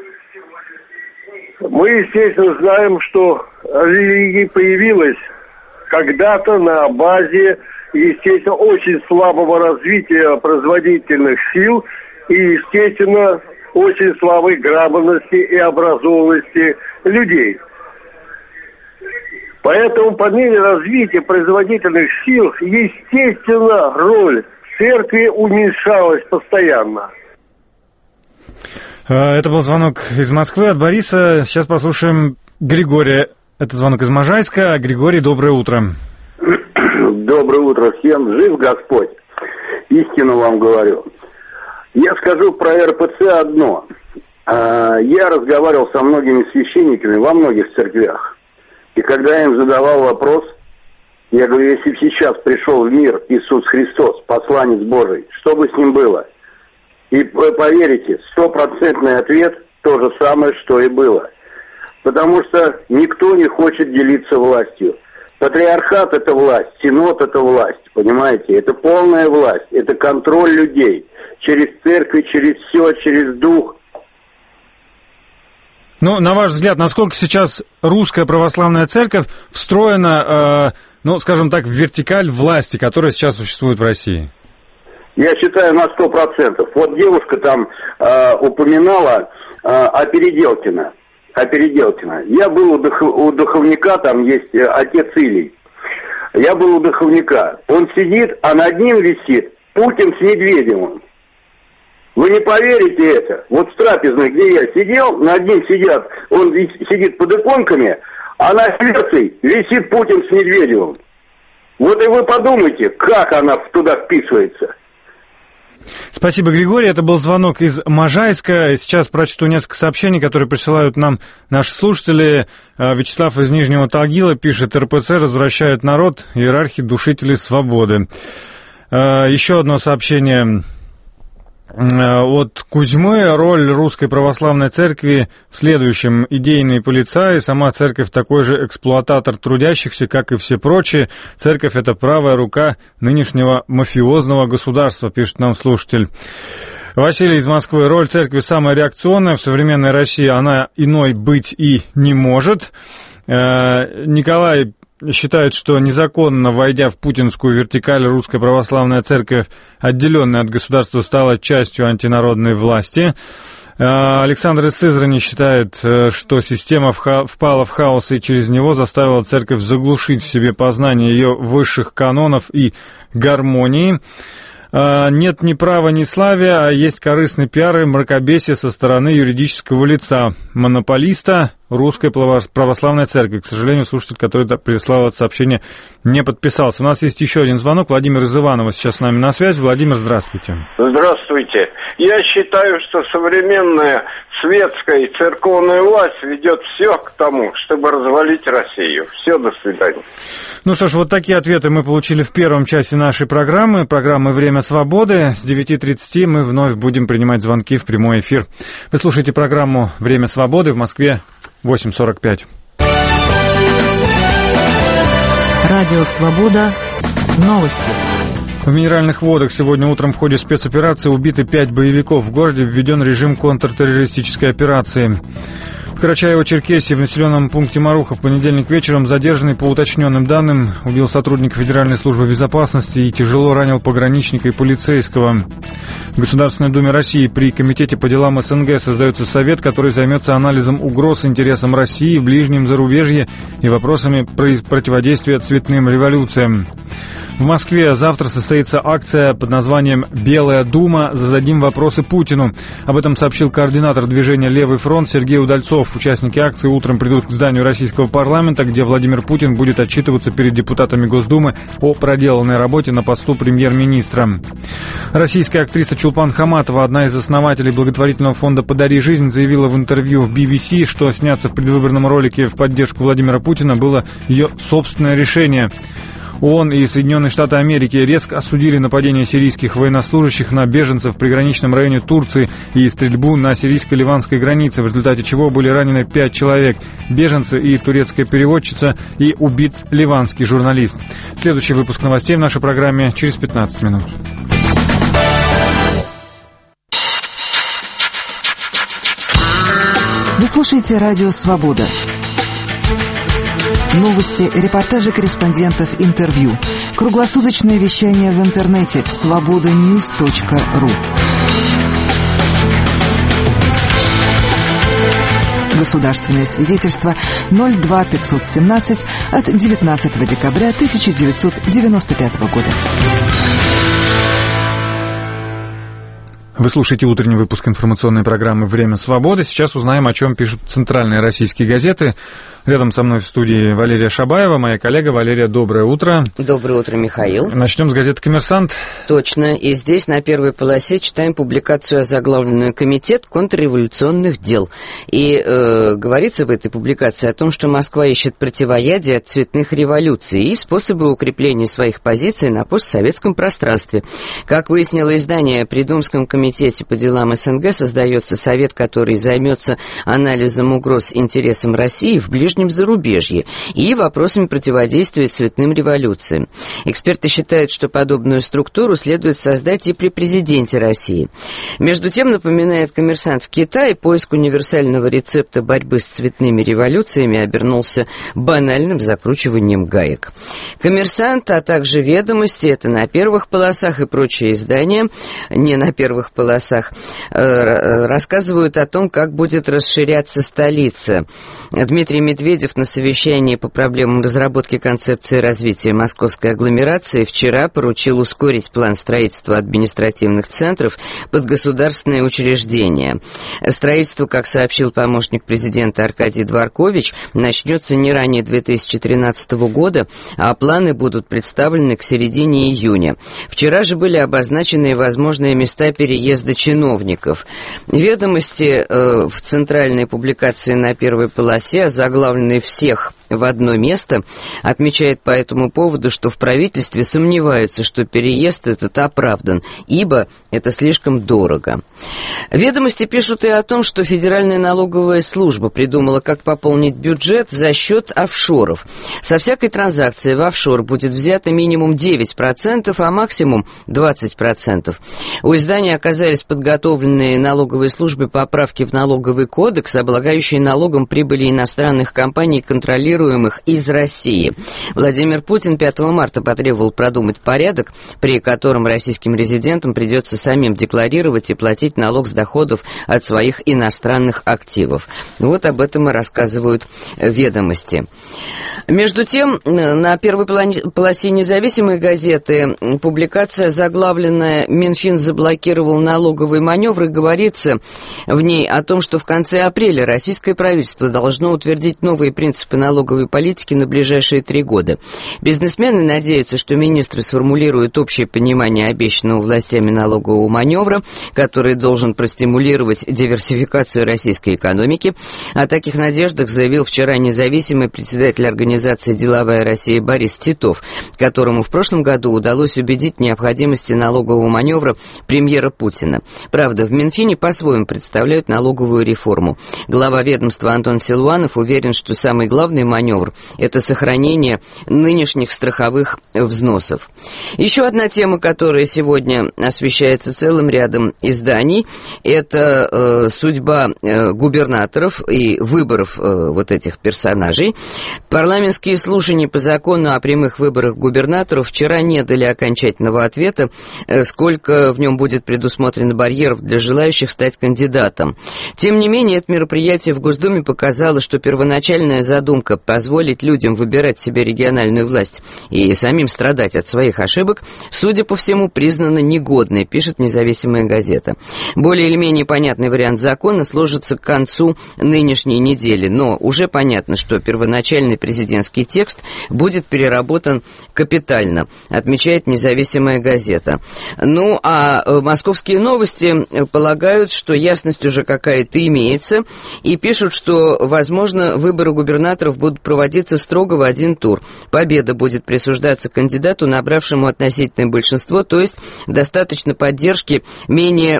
Мы, естественно, знаем, что религия появилась когда-то на базе, естественно, очень слабого развития производительных сил и, естественно, очень слабой грамотности и образованности людей. Поэтому по мере развития производительных сил, естественно, роль церкви уменьшалась постоянно.
Это был звонок из Москвы от Бориса. Сейчас послушаем Григория. Это звонок из Можайска. Григорий, доброе утро.
Доброе утро всем. Жив Господь. Истину вам говорю. Я скажу про РПЦ одно. Я разговаривал со многими священниками во многих церквях. И когда я им задавал вопрос, я говорю, если бы сейчас пришел в мир Иисус Христос, посланец Божий, что бы с ним было? И вы поверите, 100% ответ то же самое, что и было. Потому что никто не хочет делиться властью. Патриархат – это власть, синод – это власть, понимаете? Это полная власть, это контроль людей через церковь, через все, через дух.
Ну, на ваш взгляд, насколько сейчас русская православная церковь встроена, скажем так, в вертикаль власти, которая сейчас существует в России?
Я считаю, на 100%. Вот девушка там упоминала о Переделкино. Я был у духовника, там есть отец Илий. Я был у духовника. Он сидит, а над ним висит Путин с Медведевым. Вы не поверите это. Вот в трапезной, где я сидел, над ним сидят, он сидит под иконками, а на сердце висит Путин с Медведевым. Вот и вы подумайте, как она туда вписывается.
Спасибо, Григорий. Это был звонок из Можайска. Сейчас прочту несколько сообщений, которые присылают нам наши слушатели. Вячеслав из Нижнего Тагила пишет: РПЦ развращает народ, иерархи, душители свободы. Еще одно сообщение от Кузьмы. Роль Русской Православной Церкви в следующем: идейный полицай, сама церковь такой же эксплуататор трудящихся, как и все прочие. Церковь — это правая рука нынешнего мафиозного государства, пишет нам слушатель. Василий из Москвы. Роль церкви самая реакционная. В современной России она иной быть и не может. Николай считает, что незаконно, войдя в путинскую вертикаль, Русская Православная Церковь, отделенная от государства, стала частью антинародной власти. Александр из Сызрани считает, что система впала в хаос и через него заставила Церковь заглушить в себе познание ее высших канонов и гармонии. Нет ни права, ни славия, а есть корыстный пиар и мракобесие со стороны юридического лица, монополиста Русской Православной Церкви. К сожалению, слушатель, который прислал это сообщение, не подписался. У нас есть еще один звонок. Владимир из Иванова сейчас с нами на связи. Владимир, здравствуйте.
Здравствуйте. Я считаю, что современная светская и церковная власть ведет все к тому, чтобы развалить Россию. Все, до свидания.
Ну что ж, вот такие ответы мы получили в первом часе нашей программы «Время свободы». С 9:30 мы вновь будем принимать звонки в прямой эфир. Вы слушаете программу «Время свободы», в Москве 8:45.
Радио «Свобода». Новости.
В Минеральных водах сегодня утром в ходе спецоперации убиты 5 боевиков. В городе введен режим контртеррористической операции. В Карачаево-Черкесии в населенном пункте Маруха в понедельник вечером задержанный, по уточненным данным, убил сотрудника Федеральной службы безопасности и тяжело ранил пограничника и полицейского. В Государственной Думе России при Комитете по делам СНГ создается совет, который займется анализом угроз интересам России в ближнем зарубежье и вопросами противодействия цветным революциям. В Москве завтра состоится акция под названием «Белая дума. Зададим вопросы Путину». Об этом сообщил координатор движения «Левый фронт» Сергей Удальцов. Участники акции утром придут к зданию российского парламента, где Владимир Путин будет отчитываться перед депутатами Госдумы о проделанной работе на посту премьер-министра. Российская актриса Чулпан Хаматова, одна из основателей благотворительного фонда «Подари жизнь», заявила в интервью в BBC, что сняться в предвыборном ролике в поддержку Владимира Путина было ее собственное решение. ООН и Соединенные Штаты Америки резко осудили нападение сирийских военнослужащих на беженцев в приграничном районе Турции и стрельбу на сирийско-ливанской границе, в результате чего были ранены 5 человек, беженцы и турецкая переводчица, и убит ливанский журналист. Следующий выпуск новостей в нашей программе через 15 минут.
Вы слушаете радио «Свобода». Новости, репортажи корреспондентов, интервью. Круглосуточное вещание в интернете svobodanews.ru. Государственное свидетельство 02517 от 19 декабря 1995 года.
Вы слушаете утренний выпуск информационной программы «Время свободы». Сейчас узнаем, о чем пишут центральные российские газеты. Рядом со мной в студии Валерия Шабаева, моя коллега. Валерия, доброе утро.
Доброе утро, Михаил.
Начнем с газеты «Коммерсант».
Точно. И здесь на первой полосе читаем публикацию, озаглавленную «Комитет контрреволюционных дел». И говорится в этой публикации о том, что Москва ищет противоядие от цветных революций и способы укрепления своих позиций на постсоветском пространстве. Как выяснило издание, при Думском комитете по делам СНГ создается совет, который займется анализом угроз интересам России в ближнем зарубежье и вопросами противодействия цветным революциям. Эксперты считают, что подобную структуру следует создать и при президенте России. Между тем, напоминает «Коммерсант», в Китае поиск универсального рецепта борьбы с цветными революциями обернулся банальным закручиванием гаек. «Коммерсант», а также «Ведомости» — это на первых полосах, и прочие издания не на первых полосах, рассказывают о том, как будет расширяться столица. Дмитрий Медведев на совещании по проблемам разработки концепции развития московской агломерации вчера поручил ускорить план строительства административных центров под государственные учреждения. Строительство, как сообщил помощник президента Аркадий Дворкович, начнется не ранее 2013 года, а планы будут представлены к середине июня. Вчера же были обозначены возможные места переезда чиновников. «Ведомости» в центральной публикации на первой полосе, заглавленной «Всех в одно место», отмечает по этому поводу, что в правительстве сомневаются, что переезд этот оправдан, ибо это слишком дорого. «Ведомости» пишут и о том, что Федеральная налоговая служба придумала, как пополнить бюджет за счет офшоров. Со всякой транзакции в офшор будет взято минимум 9%, а максимум 20%. У издания оказались подготовленные налоговой службой поправки в налоговый кодекс, облагающие налогом прибыли иностранных компаний, контролируемых из России. Владимир Путин 5 марта потребовал продумать порядок, при котором российским резидентам придется самим декларировать и платить налог с доходов от своих иностранных активов. Вот об этом и рассказывают «Ведомости». Между тем, на первой полосе «Независимой газеты» публикация, заглавленная «Минфин заблокировал налоговый маневр», и говорится в ней о том, что в конце апреля российское правительство должно утвердить новые принципы налоговой политики на ближайшие 3 года. Бизнесмены надеются, что министры сформулируют общее понимание обещанного властями налогового маневра, который должен простимулировать диверсификацию российской экономики. О таких надеждах заявил вчера независимый председатель организации «Деловая Россия» Борис Титов, которому в прошлом году удалось убедить в необходимости налогового маневра премьера Путина. Правда, в Минфине по-своему представляют налоговую реформу. Глава ведомства Антон Силуанов уверен, что самый главный маневр. Это сохранение нынешних страховых взносов. Еще одна тема, которая сегодня освещается целым рядом изданий, это судьба губернаторов и выборов вот этих персонажей. Парламентские слушания по закону о прямых выборах губернаторов вчера не дали окончательного ответа, сколько в нем будет предусмотрено барьеров для желающих стать кандидатом. Тем не менее, это мероприятие в Госдуме показало, что первоначальная задумка позволить людям выбирать себе региональную власть и самим страдать от своих ошибок, судя по всему, признана негодной, пишет независимая газета. Более или менее понятный вариант закона сложится к концу нынешней недели, но уже понятно, что первоначальный президентский текст будет переработан капитально, отмечает независимая газета. Ну, а московские новости полагают, что ясность уже какая-то имеется, и пишут, что, возможно, выборы губернаторов будут проводиться строго в один тур. Победа будет присуждаться кандидату, набравшему относительное большинство, то есть достаточно поддержки менее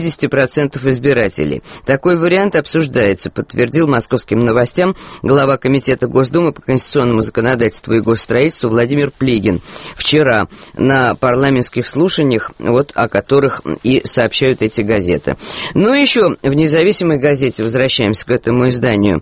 50% избирателей. Такой вариант обсуждается, подтвердил «Московским новостям» глава Комитета Госдумы по конституционному законодательству и госстроительству Владимир Плигин. Вчера на парламентских слушаниях, вот о которых и сообщают эти газеты. Ну и еще в независимой газете, возвращаемся к этому изданию,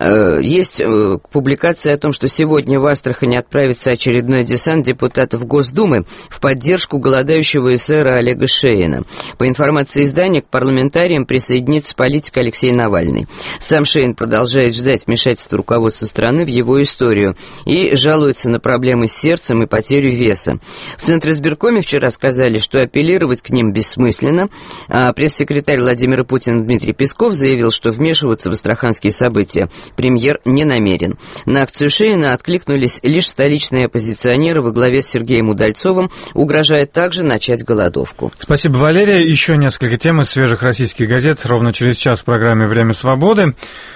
есть публикация о том, что сегодня в Астрахани отправится очередной десант депутатов Госдумы в поддержку голодающего эсера Олега Шейна. По информации издания, к парламентариям присоединится политик Алексей Навальный. Сам Шейн продолжает ждать вмешательства руководства страны в его историю и жалуется на проблемы с сердцем и потерю веса. В Центризбиркоме вчера сказали, что апеллировать к ним бессмысленно, а пресс-секретарь Владимира Путина Дмитрий Песков заявил, что вмешиваться в астраханские события премьер не намерен. На акцию Шейна откликнулись лишь столичные оппозиционеры во главе с Сергеем Удальцовым, угрожает также начать голодовку.
Спасибо, Валерия. Еще несколько тем из свежих российских газет ровно через час в программе «Время свободы».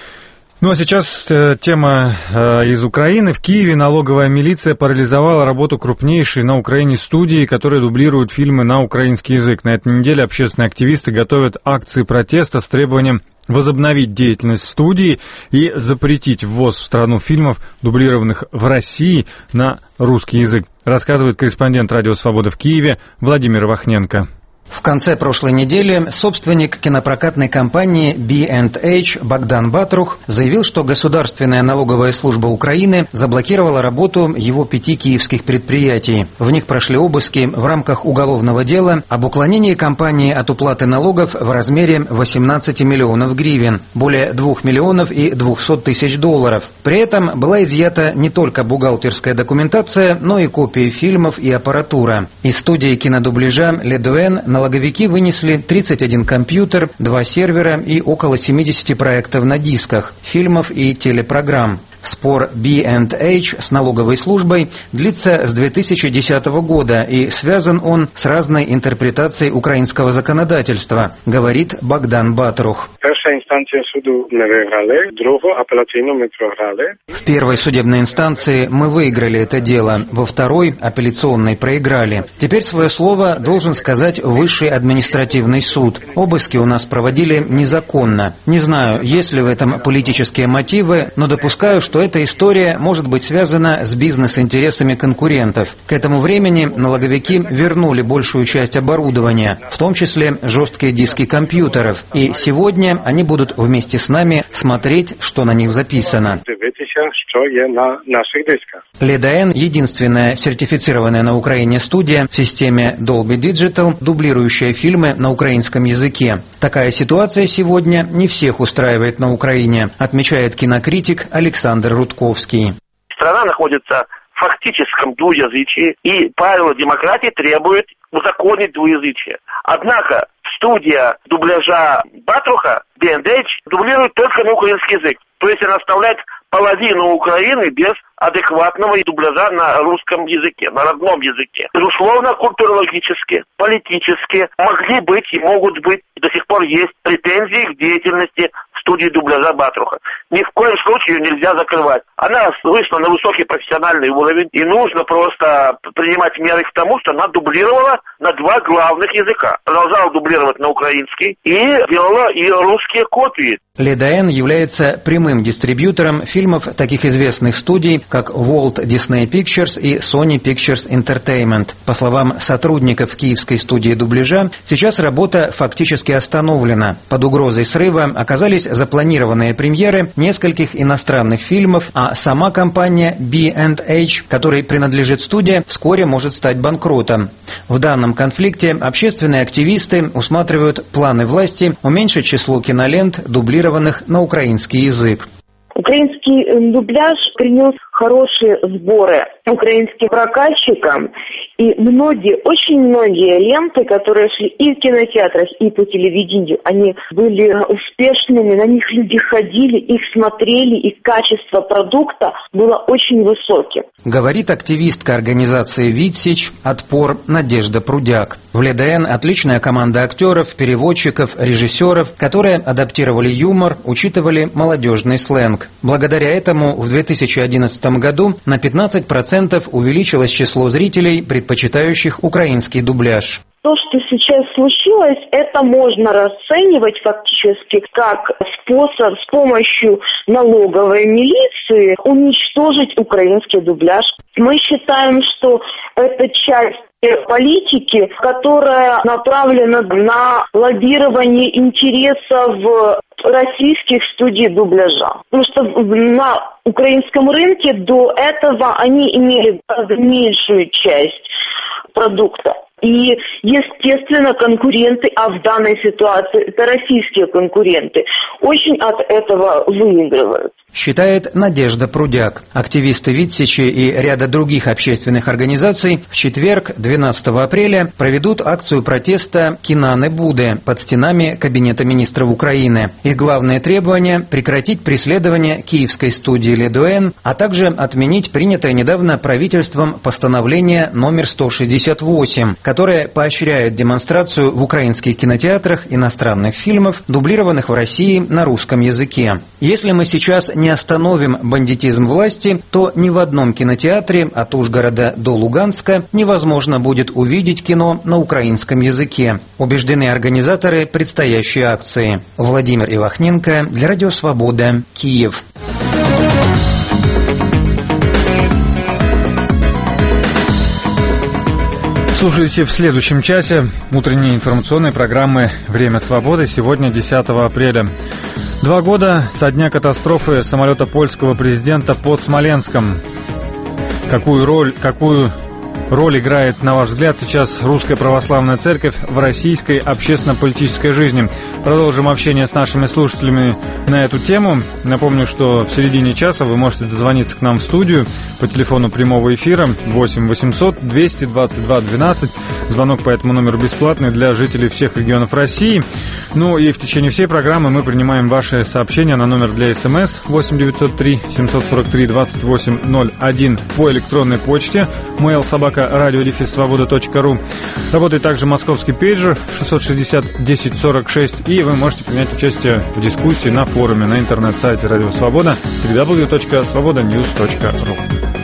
Ну а сейчас тема из Украины. В Киеве налоговая милиция парализовала работу крупнейшей на Украине студии, которые дублируют фильмы на украинский язык. На этой неделе общественные активисты готовят акции протеста с требованием возобновить деятельность студии и запретить ввоз в страну фильмов, дублированных в России, на русский язык, рассказывает корреспондент «Радио Свобода» в Киеве Владимир Вахненко.
В конце прошлой недели собственник кинопрокатной компании B&H Богдан Батрух заявил, что Государственная налоговая служба Украины заблокировала работу его 5 киевских предприятий. В них прошли обыски в рамках уголовного дела об уклонении компании от уплаты налогов в размере 18 миллионов гривен, более 2 миллионов и 200 тысяч долларов. При этом была изъята не только бухгалтерская документация, но и копии фильмов и аппаратура. Из студии кинодубляжа «Ледуэн» налоговики вынесли 31 компьютер, 2 сервера и около 70 проектов на дисках, фильмов и телепрограмм. Спор B&H с налоговой службой длится с 2010 года, и связан он с разной интерпретацией украинского законодательства, говорит Богдан Батрух. В первой судебной инстанции мы выиграли это дело, во второй, апелляционной, проиграли. Теперь свое слово должен сказать Высший административный суд. Обыски у нас проводили незаконно. Не знаю, есть ли в этом политические мотивы, но допускаю, что эта история может быть связана с бизнес-интересами конкурентов. К этому времени налоговики вернули большую часть оборудования, в том числе жесткие диски компьютеров, и сегодня они будут вместе с нами смотреть, что на них записано. Ледуэн – единственная сертифицированная на Украине студия в системе Dolby Digital, дублирующая фильмы на украинском языке. Такая ситуация сегодня не всех устраивает на Украине, отмечает кинокритик Александр Рудковский.
Страна находится в фактическом двуязычии, и правила демократии требуют узаконить двуязычие. Однако студия дубляжа Батруха, B&H, дублирует только на украинский язык. То есть она оставляет половину Украины без адекватного дубляжа на русском языке, на родном языке. Безусловно, культурологически, политически могли быть и могут быть, до сих пор есть претензии к деятельности студии дубляжа Батруха. Ни в коем случае ее нельзя закрывать. Она вышла на высокий профессиональный уровень, и нужно просто принимать меры к тому, что она дублировала на 2 главных языка. Продолжала дублировать на украинский и делала и русские копии.
Ледоэн является прямым дистрибьютором фильмов таких известных студий, как Walt Disney Pictures и Sony Pictures Entertainment. По словам сотрудников киевской студии дубляжа, сейчас работа фактически остановлена. Под угрозой срыва оказались запланированные премьеры нескольких иностранных фильмов, а сама компания B&H, которой принадлежит студия, вскоре может стать банкротом. В данном конфликте общественные активисты усматривают планы власти уменьшить число кинолент, дублированных на украинский язык.
Украинский дубляж принес хорошие сборы украинским прокатчикам, и очень многие ленты, которые шли и в кинотеатрах, и по телевидению, они были успешными, на них люди ходили, их смотрели, и качество продукта было очень высоким.
Говорит активистка организации «Витсич» «Отпор» Надежда Прудяк. В ЛДН отличная команда актеров, переводчиков, режиссеров, которые адаптировали юмор, учитывали молодежный сленг. Благодаря этому в 2011 году на 15% увеличилось число зрителей, предпочитающих украинский дубляж.
То, что сейчас случилось, это можно расценивать фактически как способ с помощью налоговой милиции уничтожить украинский дубляж. Мы считаем, что это часть политики, которая направлена на лоббирование интересов российских студий дубляжа. Потому что на украинском рынке до этого они имели гораздо меньшую часть продукта. И, естественно, конкуренты, а в данной ситуации это российские конкуренты, очень от этого выигрывают.
Считает Надежда Прудяк. Активисты Витсичи и ряда других общественных организаций в четверг, 12 апреля, проведут акцию протеста «Кина не буде» под стенами Кабинета министров Украины. Их главное требование – прекратить преследование киевской студии «Ледоэн», а также отменить принятое недавно правительством постановление номер 168, которое поощряет демонстрацию в украинских кинотеатрах иностранных фильмов, дублированных в России на русском языке. Если мы сейчас не остановим бандитизм власти, то ни в одном кинотеатре от Ужгорода до Луганска невозможно будет увидеть кино на украинском языке, убеждены организаторы предстоящей акции. Владимир Ивахненко для Радио Свобода, Киев.
Слушайте в следующем часе утренней информационной программы «Время свободы». Сегодня 10 апреля. 2 года со дня катастрофы самолета польского президента под Смоленском. Какую роль играет, на ваш взгляд, сейчас Русская Православная Церковь в российской общественно-политической жизни? Продолжим общение с нашими слушателями на эту тему. Напомню, что в середине часа вы можете дозвониться к нам в студию по телефону прямого эфира 8 800 222 12. Звонок по этому номеру бесплатный для жителей всех регионов России. Ну и в течение всей программы мы принимаем ваши сообщения на номер для СМС 8 903 743 2801 по электронной почте mail@radio-svoboda.ru. Работает также московский пейджер 660 10 46, и вы можете принять участие в дискуссии на форуме на интернет-сайте Радио Свобода www.svobodanews.ru.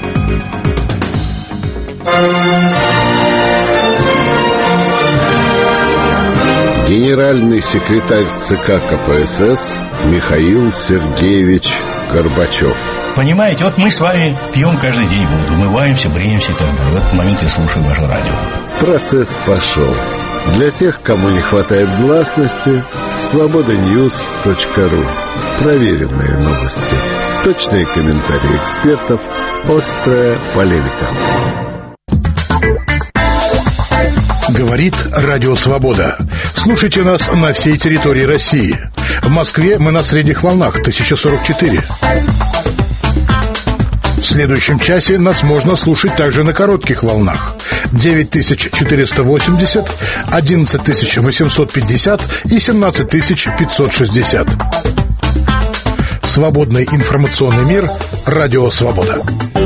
Генеральный секретарь ЦК КПСС Михаил Сергеевич Горбачев.
Понимаете, вот мы с вами пьем каждый день воду, умываемся, бреемся и так далее. В этот момент я слушаю ваше радио.
Процесс пошел. Для тех, кому не хватает гласности, svobodanews.ru. Проверенные новости, точные комментарии экспертов, острая полемика.
Говорит Радио Свобода. Слушайте нас на всей территории России. В Москве мы на средних волнах 1044. В следующем часе нас можно слушать также на коротких волнах 9480, 11850 и 17560. Свободный информационный мир. Радио Свобода.